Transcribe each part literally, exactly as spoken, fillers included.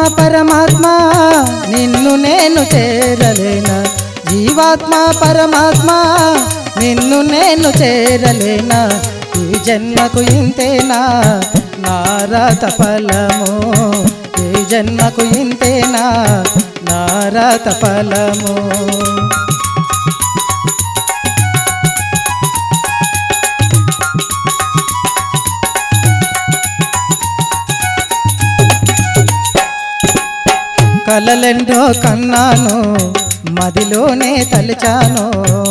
పరమాత్మ నిన్ను నేను చేరలేనా, జీవాత్మ పరమాత్మ నిన్ను నేను చేరలేనా, ఈ జన్మకు ఇంతేనా నా రాత ఫలము, ఈ జన్మకు ఇంతేనా నా రాత ఫలము. కలలెండో కన్నాను మదిలోనే తలిచాను,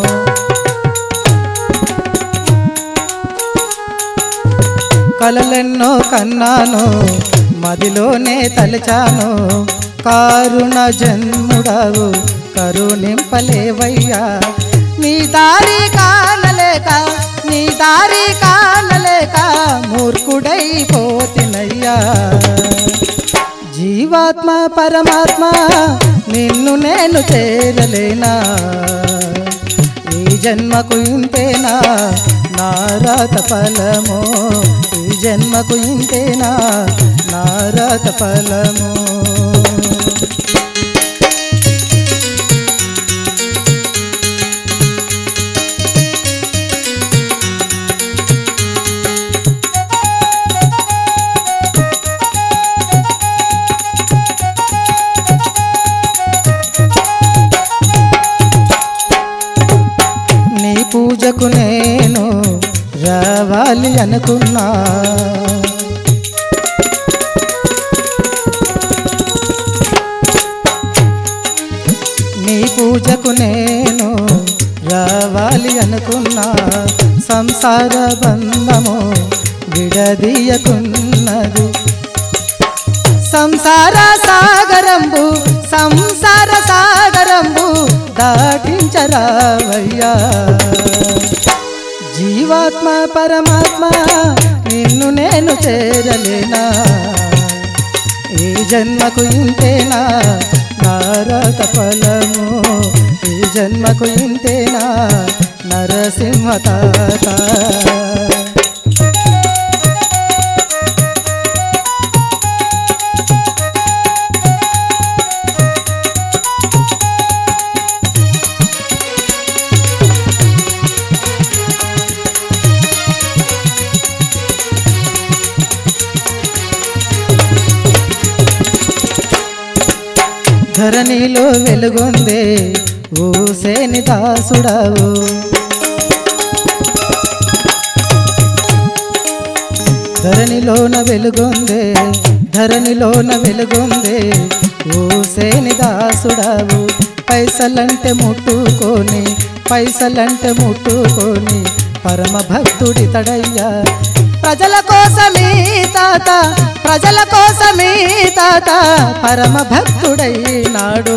కలలెన్నో కన్నాను మదిలోనే తలిచాను, కారుణ జన్ముడవు కరుణింపలేవయ్యా, నీ దారి కానలేక నీ దారి కానలేక మూర్ఖుడైపోతినయ్యా, జీవాత్మ పరమాత్మ నిన్ను నేను చేరలేనా, ఈ జన్మకు ఇంతేనా నా రాత ఫలము, ఈ జన్మకు ఇంతేనా నా రాత ఫలము. పూజకు నేను రావాలి అనుకున్నా, నీ పూజకు నేను రావాలి అనుకున్నా, సంసార బంధము విడదీయకున్నది, సంసార సాగరంబు సంసార సాగరంబు దాటించరావయ్యా, జీవాత్మ పరమాత్మ నిన్ను నేను చేరలేనా, ఈ జన్మకు ఇంతేనా నా రాత ఫలము, ఈ జన్మకు ఇంతేనా నరసింహ తాత. ధరణిలో వెలుగొందే ఊసేని దాసుడవు, ధరణిలోన వెలుగొందే ధరణిలోన వెలుగొందే ఊసేని దాసుడవు, పైసలంటే ముట్టుకొని పైసలంటే ముట్టుకొని పరమ భక్తుడి తడయ్యా, ప్రజల కోసమే తాత ప్రజల కోసమే తాత పరమ భక్తుడైనాడు,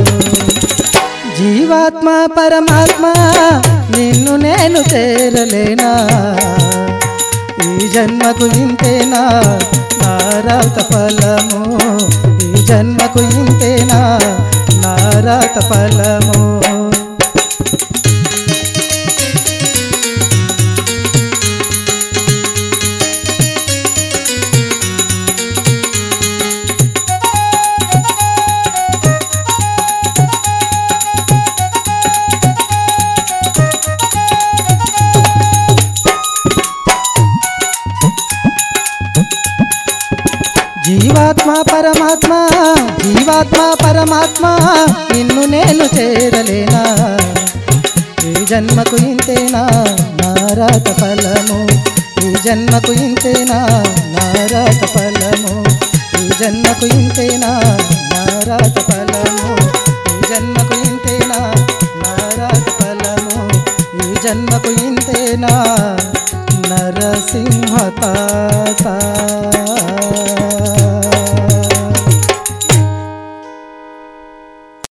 జీవాత్మ పరమాత్మ నిన్ను నేను చేరలేనా, ఈ జన్మకు ఇంతేనా నా రాత ఫలము, ఈ జన్మకు ఇంతేనా నా రాత ఫలము. జీవాత్మ పరమాత్మ జీవాత్మ పరమాత్మ నిన్ను నేను చేరలేనా, ఈ జన్మకు ఇంతేనా నా రాత ఫలము, ఈ జన్మకు ఇంతేనా నా రాత ఫలము, ఈ జన్మకు ఇంతేనా నా రాత ఫలము.